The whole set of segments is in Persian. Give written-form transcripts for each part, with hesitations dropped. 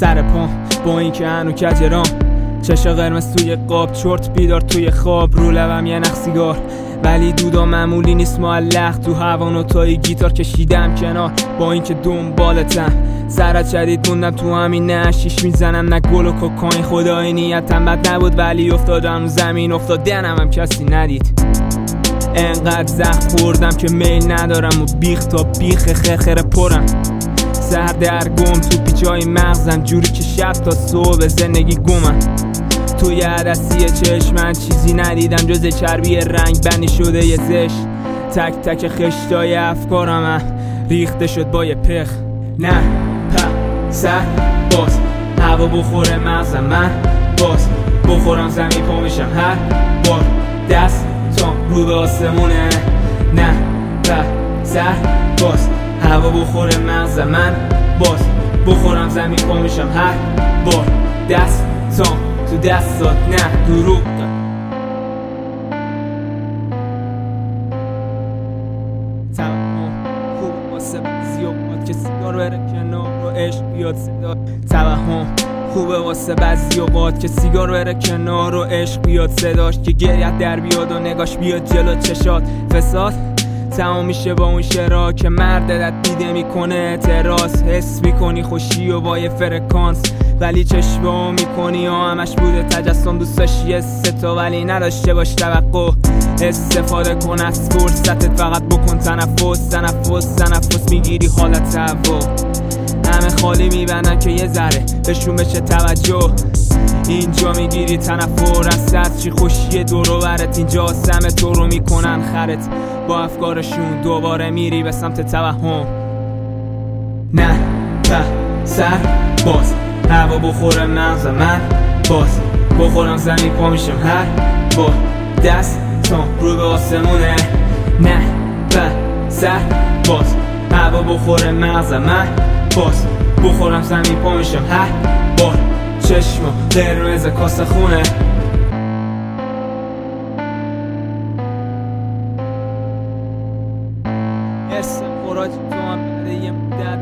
سر پا با این که هنو کجرام، چش قرمز توی قاب، چرت بیدار توی خواب، رو لبم یه نخ سیگار، ولی دودا معمولی نیست معلق تو هوا، نوتای گیتار کشیدم کنار با این که دنبالتم، سرت شدید موندم تو همین، نه شیش میزنم نه گل و کوکائین، خدای نیتم بد نبود ولی افتادم زمین، افتادنم هم کسی ندید. انقدر زخم خوردم که میل ندارم و بیخ تا بیخ خرخره پرم، سر در گم تو پیچای مغزم، جوری که شب تا صبح زندگی گمم. توی عدسی چشمن چیزی ندیدم جز چربی رنگ بندی شده یه زشت، تک تک خشتای افکارم ریخته شد با یه پخ. نه سر باز هوا بخوره مغزم، من باز بخورم زمین پا میشم هر بار، دست تا رو به آسمونه. نه سر باز هوا بخوره مغزم، من باز بخورم زمین پا میشم هر بار، دست تا تو دستات نه دروغ. خوب واسه بعضی اوقات که سیگار بره کنار و عشق بیاد صدا، توهم خوبه واسه بعضی اوقات که سیگار بره کنار و عشق بیاد صداش، که گریت در بیاد و نگاش بیاد جلو چشات، فساد تمام میشه با اون شعرها که مردت دیده میکنه اعتراض، حس میکنی خوشی و با یه فرکانس ولی چشمه میکنی و همش بوده تجسم، دوست داشتی یه ستا ولی نداشته باش توقع، استفاده کن از فرصتت، فقط بکن تنفس میگیری حالت هوا، همه خالی میبندن که یه ذره بهشون بشه توجه، اینجا میگیری تنفر از چی خوشیه دور و برت، اینجا سم تو رو میکنن خرت، با افکارشون دوباره میری به سمت توهم. نه سر باز هوا بخوره مغز من، باز بخورم زمین پا میشم هر بار، دست تا رو به آسمونه. نه سر باز هوا بخوره مغز من، باز بخورم زمین پا میشم هر بار، چشم قرمز کاسه خونه. حس خوراجی تو هم بعد یه مدت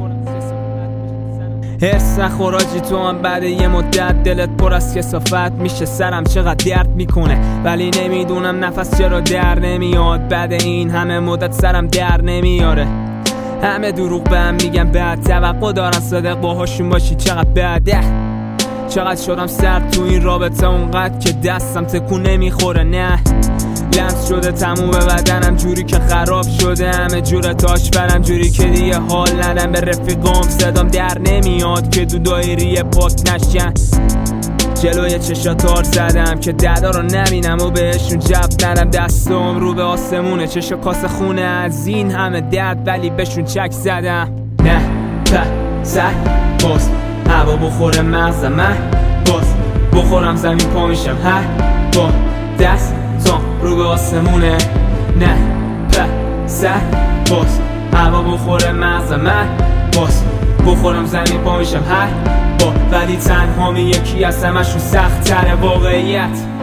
دلت پر از کثافت میشه، سرم چقدر درد میکنه ولی نمیدونم نفس چرا در نمیاد، بعد این همه مدت سرم در نمیاره، همه دروغ بهم میگن بعد، توقع دارن صادق باهاشون باشی، چقدر بعده، چقدر شدم سرد تو این رابطه اونقدر که دستم تکون نمیخوره، نه لمس شده تموم بدنم جوری که خراب شده، همه جور تاش برم جوری که دیگه حال ندم به رفیقام، صدام در نمیاد که دو دایری پاک نشن، جلوی چشات تار زدم که ددا رو نبینم و بهشون جب ندم، دستم رو به آسمونه، چشا کاسه خونه از این همه درد ولی بهشون چک زدم. نه سر باز هوا بخوره مغزم، من باز بخورم زمین پا میشم هر بار، دست تا رو به آسمونه. نه سر باز هوا بخوره مغزم، من باز بخورم زمین پا میشم هر بار، ولی تنها یکی از همشون سخت تره واقعیت.